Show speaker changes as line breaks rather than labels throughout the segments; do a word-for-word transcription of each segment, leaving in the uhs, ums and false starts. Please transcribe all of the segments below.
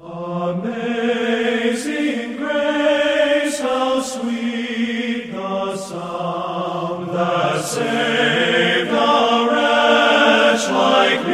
Amazing grace, how sweet the sound that saved a wretch like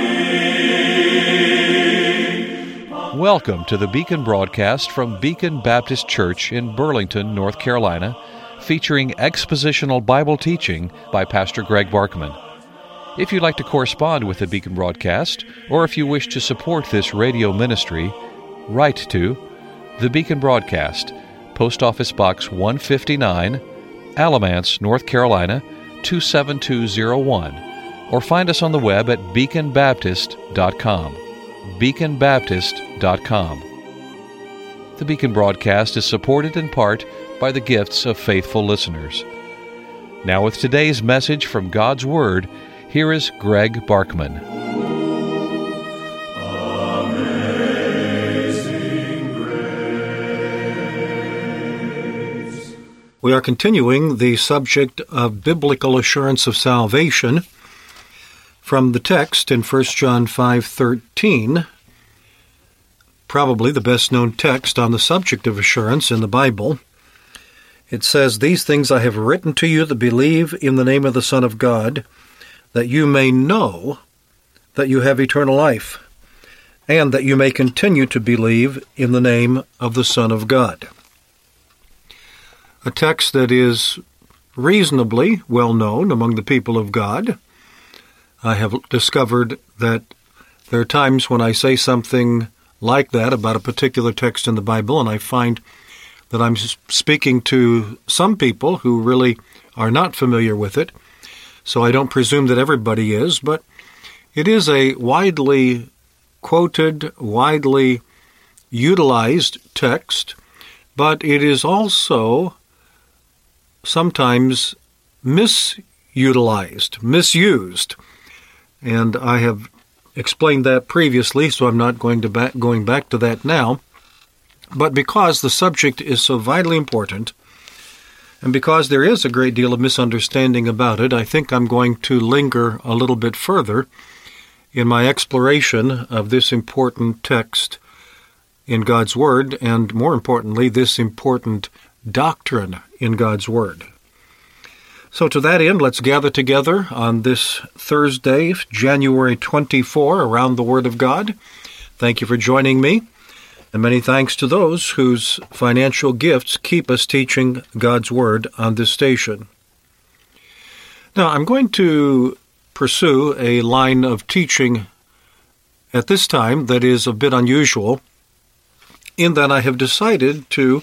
me.
Welcome to the Beacon broadcast from Beacon Baptist Church in Burlington, North Carolina, featuring expositional Bible teaching by Pastor Greg Barkman. If you'd like to correspond with the Beacon broadcast, or if you wish to support this radio ministry, write to The Beacon Broadcast, Post Office Box one fifty-nine, Alamance, North Carolina, two seven two zero one, or find us on the web at beacon baptist dot com. beacon baptist dot com. The Beacon Broadcast is supported in part by the gifts of faithful listeners. Now with today's message from God's Word, here is Greg Barkman.
We are continuing the subject of biblical assurance of salvation from the text in First John five thirteen, probably the best-known text on the subject of assurance in the Bible. It says, "These things I have written to you that believe in the name of the Son of God, that you may know that you have eternal life, and that you may continue to believe in the name of the Son of God." A text that is reasonably well known among the people of God. I have discovered that there are times when I say something like that about a particular text in the Bible, and I find that I'm speaking to some people who really are not familiar with it, so I don't presume that everybody is, but it is a widely quoted, widely utilized text, but it is also sometimes misutilized, misused. And I have explained that previously, so I'm not going to back, going back to that now. But because the subject is so vitally important, and because there is a great deal of misunderstanding about it, I think I'm going to linger a little bit further in my exploration of this important text in God's Word, and more importantly, this important doctrine in God's Word. So to that end, let's gather together on this Thursday, January twenty-fourth, around the Word of God. Thank you for joining me, and many thanks to those whose financial gifts keep us teaching God's Word on this station. Now, I'm going to pursue a line of teaching at this time that is a bit unusual, in that I have decided to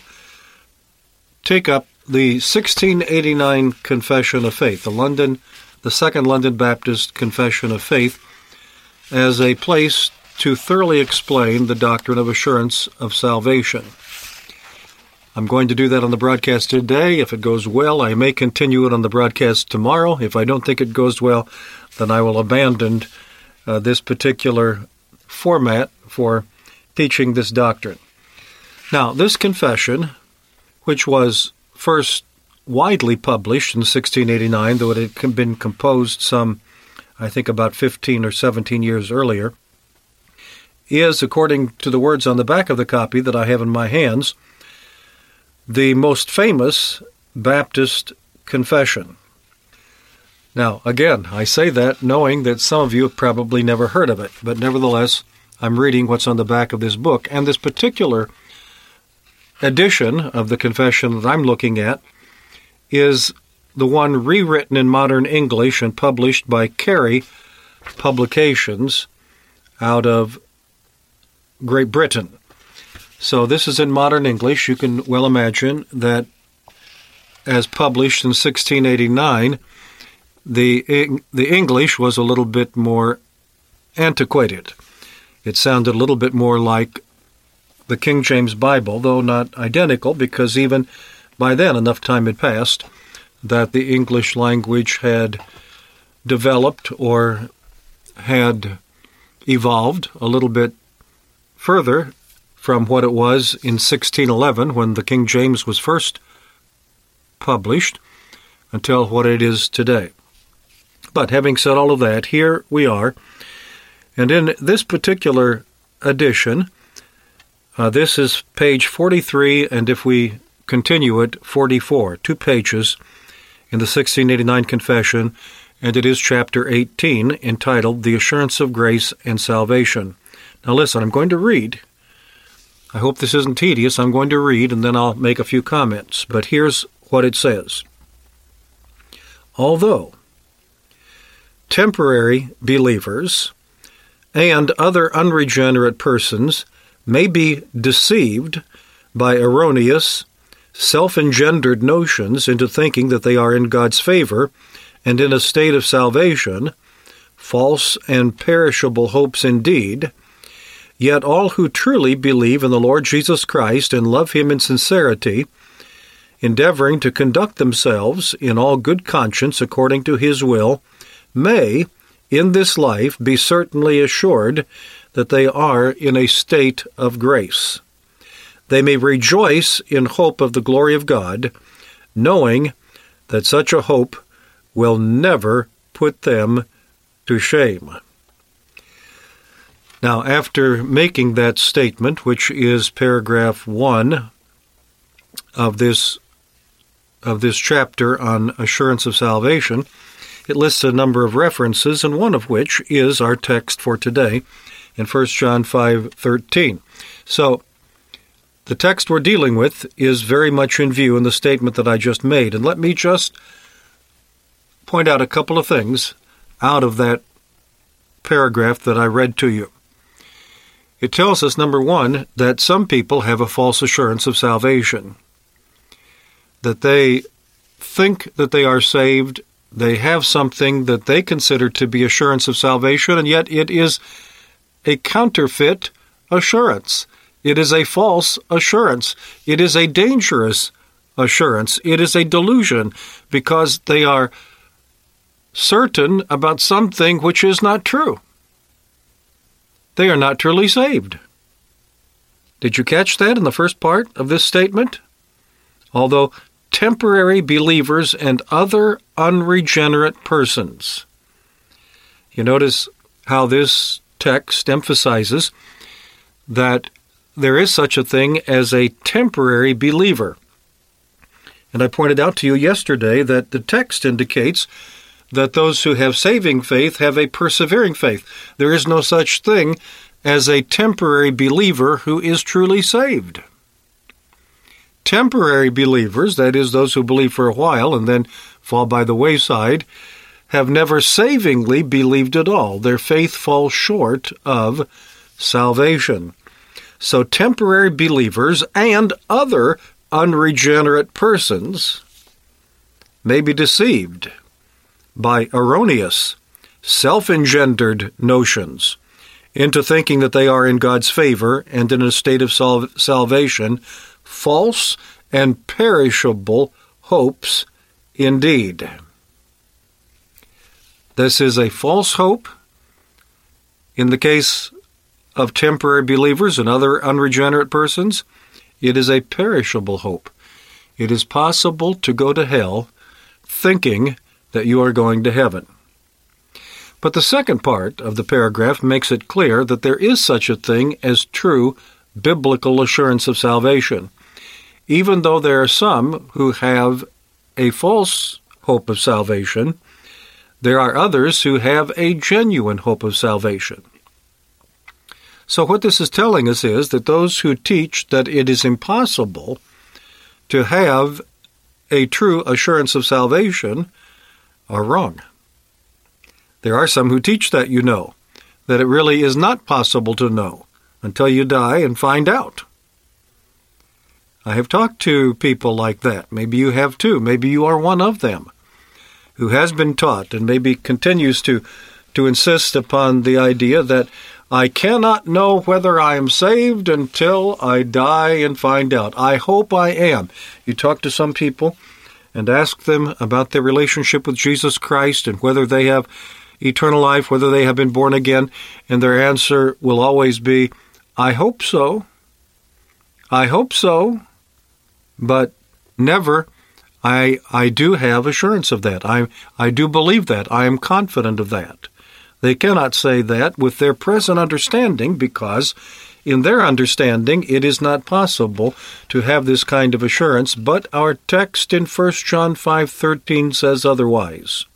take up the sixteen eighty-nine Confession of Faith, the London, the Second London Baptist Confession of Faith, as a place to thoroughly explain the doctrine of assurance of salvation. I'm going to do that on the broadcast today. If it goes well, I may continue it on the broadcast tomorrow. If I don't think it goes well, then I will abandon uh, this particular format for teaching this doctrine. Now, this confession, which was first widely published in sixteen eighty-nine, though it had been composed some, I think, about fifteen or seventeen years earlier, is, according to the words on the back of the copy that I have in my hands, the most famous Baptist confession. Now, again, I say that knowing that some of you have probably never heard of it, but nevertheless, I'm reading what's on the back of this book, and this particular edition of the confession that I'm looking at is the one rewritten in modern English and published by Carey Publications out of Great Britain. So this is in modern English. You can well imagine that as published in sixteen eighty-nine, the the English was a little bit more antiquated. It sounded a little bit more like the King James Bible, though not identical, because even by then enough time had passed that the English language had developed or had evolved a little bit further from what it was in sixteen eleven when the King James was first published until what it is today. But having said all of that, here we are. And in this particular edition, Uh, this is page forty-three, and if we continue it, forty-four, two pages in the sixteen eighty-nine Confession, and it is chapter eighteen, entitled The Assurance of Grace and Salvation. Now listen, I'm going to read. I hope this isn't tedious. I'm going to read, and then I'll make a few comments. But here's what it says. Although temporary believers and other unregenerate persons may be deceived by erroneous, self-engendered notions into thinking that they are in God's favor and in a state of salvation, false and perishable hopes indeed, yet all who truly believe in the Lord Jesus Christ and love Him in sincerity, endeavoring to conduct themselves in all good conscience according to His will, may, in this life, be certainly assured that they are in a state of grace. They may rejoice in hope of the glory of God, knowing that such a hope will never put them to shame. Now, after making that statement, which is paragraph one of this of this chapter on assurance of salvation, it lists a number of references, and one of which is our text for today in First John five thirteen. So, the text we're dealing with is very much in view in the statement that I just made. And let me just point out a couple of things out of that paragraph that I read to you. It tells us, number one, that some people have a false assurance of salvation, that they think that they are saved, they have something that they consider to be assurance of salvation, and yet it is a counterfeit assurance. It is a false assurance. It is a dangerous assurance. It is a delusion, because they are certain about something which is not true. They are not truly saved. Did you catch that in the first part of this statement? Although temporary believers and other unregenerate persons. You notice how this text emphasizes that there is such a thing as a temporary believer. And I pointed out to you yesterday that the text indicates that those who have saving faith have a persevering faith. There is no such thing as a temporary believer who is truly saved. Temporary believers, that is, those who believe for a while and then fall by the wayside, have never savingly believed at all. Their faith falls short of salvation. So temporary believers and other unregenerate persons may be deceived by erroneous, self-engendered notions into thinking that they are in God's favor and in a state of sal- salvation, false and perishable hopes indeed. This is a false hope in the case of temporary believers and other unregenerate persons. It is a perishable hope. It is possible to go to hell thinking that you are going to heaven. But the second part of the paragraph makes it clear that there is such a thing as true biblical assurance of salvation. Even though there are some who have a false hope of salvation, there are others who have a genuine hope of salvation. So what this is telling us is that those who teach that it is impossible to have a true assurance of salvation are wrong. There are some who teach that, you know, that it really is not possible to know until you die and find out. I have talked to people like that. Maybe you have too. Maybe you are one of them who has been taught and maybe continues to, to insist upon the idea that I cannot know whether I am saved until I die and find out. I hope I am. You talk to some people and ask them about their relationship with Jesus Christ and whether they have eternal life, whether they have been born again, and their answer will always be, I hope so. I hope so. But never, I I do have assurance of that. I I do believe that. I am confident of that. They cannot say that with their present understanding because in their understanding, it is not possible to have this kind of assurance, but our text in First John five thirteen says otherwise.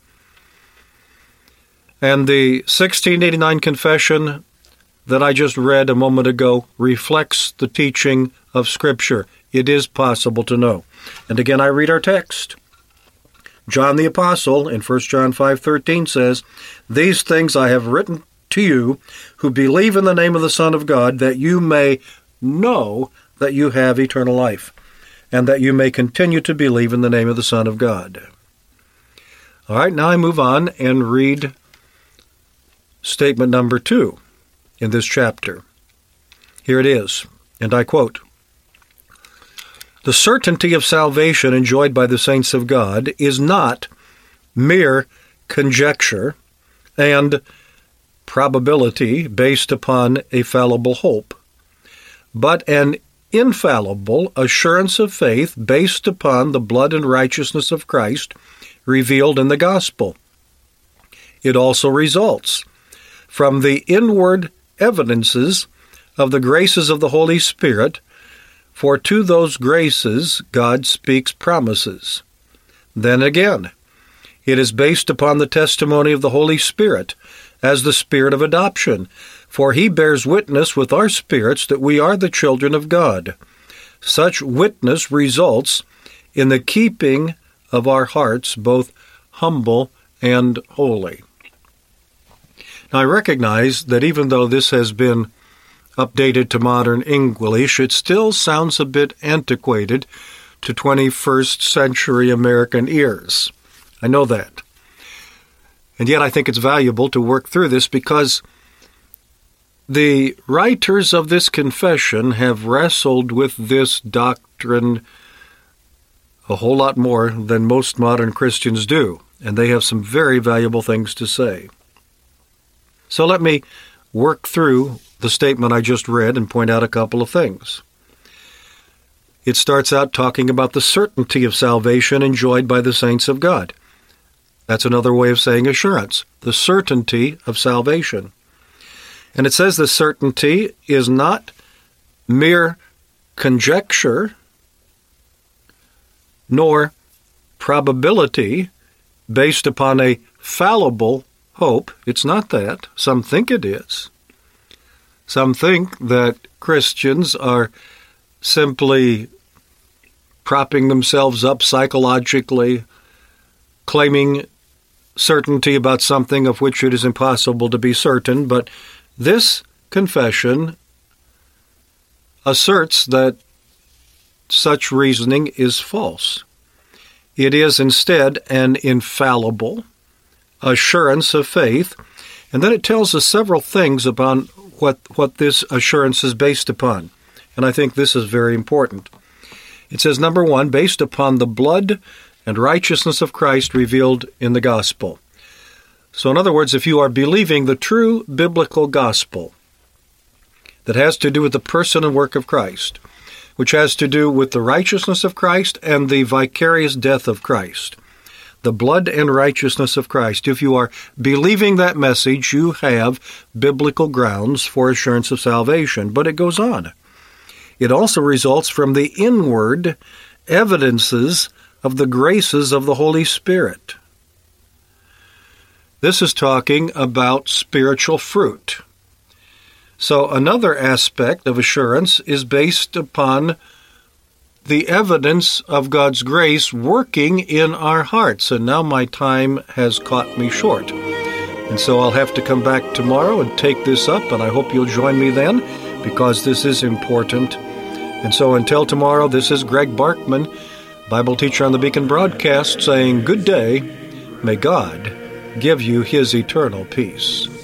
And the sixteen eighty-nine confession that I just read a moment ago reflects the teaching of Scripture. It is possible to know. And again, I read our text. John the Apostle in First John five thirteen says, "These things I have written to you who believe in the name of the Son of God, that you may know that you have eternal life, and that you may continue to believe in the name of the Son of God." All right, now I move on and read statement number two in this chapter. Here it is, and I quote, "The certainty of salvation enjoyed by the saints of God is not mere conjecture and probability based upon a fallible hope, but an infallible assurance of faith based upon the blood and righteousness of Christ revealed in the gospel. It also results from the inward evidences of the graces of the Holy Spirit, for to those graces God speaks promises. Then again, it is based upon the testimony of the Holy Spirit as the Spirit of adoption, for He bears witness with our spirits that we are the children of God. Such witness results in the keeping of our hearts both humble and holy." Now, I recognize that even though this has been updated to modern English, it still sounds a bit antiquated to twenty-first century American ears. I know that. And yet I think it's valuable to work through this because the writers of this confession have wrestled with this doctrine a whole lot more than most modern Christians do, and they have some very valuable things to say. So let me work through the statement I just read and point out a couple of things. It starts out talking about the certainty of salvation enjoyed by the saints of God. That's another way of saying assurance, the certainty of salvation. And it says the certainty is not mere conjecture nor probability based upon a fallible hope. It's not that. Some think it is. Some think that Christians are simply propping themselves up psychologically, claiming certainty about something of which it is impossible to be certain, but this confession asserts that such reasoning is false. It is instead an infallible assurance of faith, and then it tells us several things about what, what this assurance is based upon, and I think this is very important. It says, number one, based upon the blood and righteousness of Christ revealed in the gospel. So in other words, if you are believing the true biblical gospel that has to do with the person and work of Christ, which has to do with the righteousness of Christ and the vicarious death of Christ, the blood and righteousness of Christ, if you are believing that message, you have biblical grounds for assurance of salvation. But it goes on. It also results from the inward evidences of the graces of the Holy Spirit. This is talking about spiritual fruit. So another aspect of assurance is based upon the evidence of God's grace working in our hearts. And now my time has caught me short. And so I'll have to come back tomorrow and take this up, and I hope you'll join me then, because this is important. And so until tomorrow, this is Greg Barkman, Bible teacher on the Beacon Broadcast, saying good day. May God give you His eternal peace.